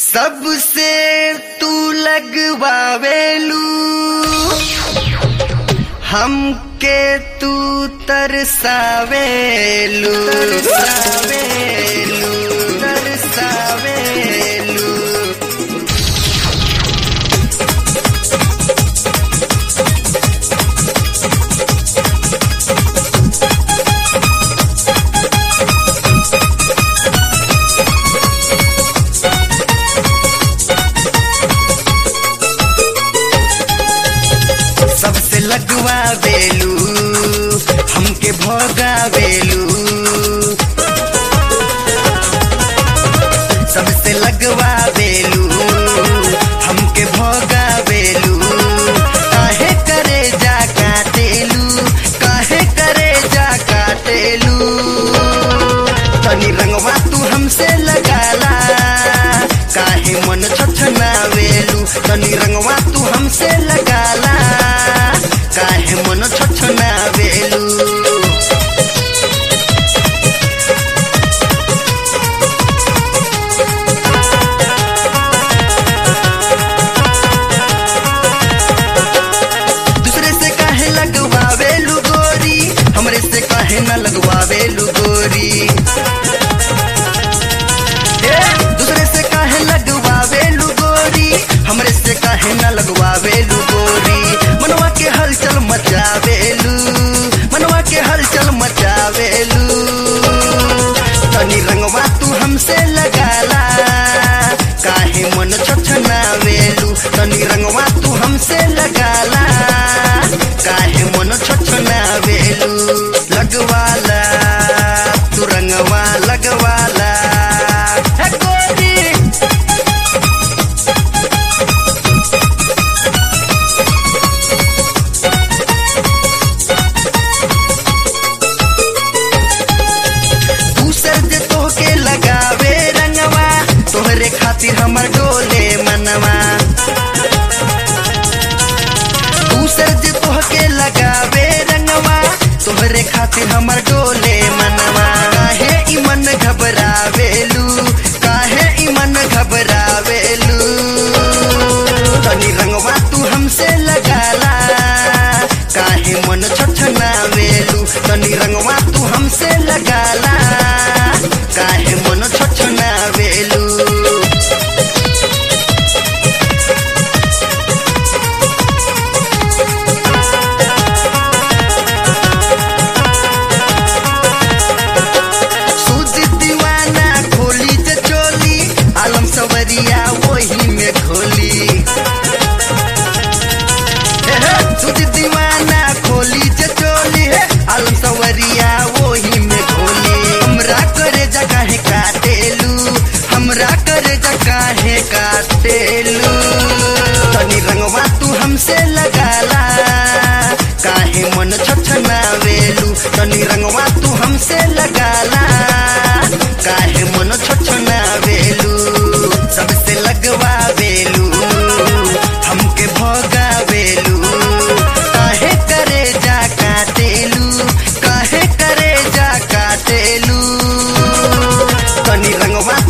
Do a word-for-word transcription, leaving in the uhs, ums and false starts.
सबसे तू लगवावेलू हमके तू तरसावेलू तरसावेलू तरसावेलू सबसे लगवावेलू हमके भोगावेलू सबसे लगवावेलू हमके भोगावेलू काहे करे जा काटेलू काहे करे जा काटेलू तनी रंगवा तू हमसे लगाला काहे मन छछनावेलू तनी रंगवा तू हमसे लगाला काहे मन छछनावेलू दूसरे से काहे लगवावेलू गोरी हमरे से काहे न लगवावेलू गोरी दूसरे से काहे लगवावेलू गोरी हमरे से काहे न लगवावेलू गोरी मनवा के हलचल मचावेलू मनवा के हलचल मचावेलू तनी रंगवा तू हमसे लगाला काहे मन छछनावेलू तनी रंगवा तू हमसे लगाला काहे मन छछनावेलू लगवाला तू रंगवा लगवाला है गोरी तोहरे खातिर हमर डोले मनवा दूसर जे तोहके लगावे रंगवा तोहरे खातिर हमर डोले मनवा काहे ई मन घबरावेलू काहे ई मन घबरावेलू तनी रंगवा तू हमसे लगाला काहे मन छछनावेलू तनी रंगवा तू हमसे लगाला काहे मन छछनावेलू सवरिया वही में खोली तुझ दीवाना खोली चचोली है आलम सवरिया वही में खोली हमरा करे जगह काटेलू हमरा करे जगह काटेलू तनी रंगवा तू हमसे लगाला काहे मन छछनावेलू तनी रंगवा तू हमसे लगाला काहे मन छछनावेलू सबसे लगवावेलू हमके भोगावेलू काहे करे जा काटेलू काहे करे जा काटेलू तनी रंगवा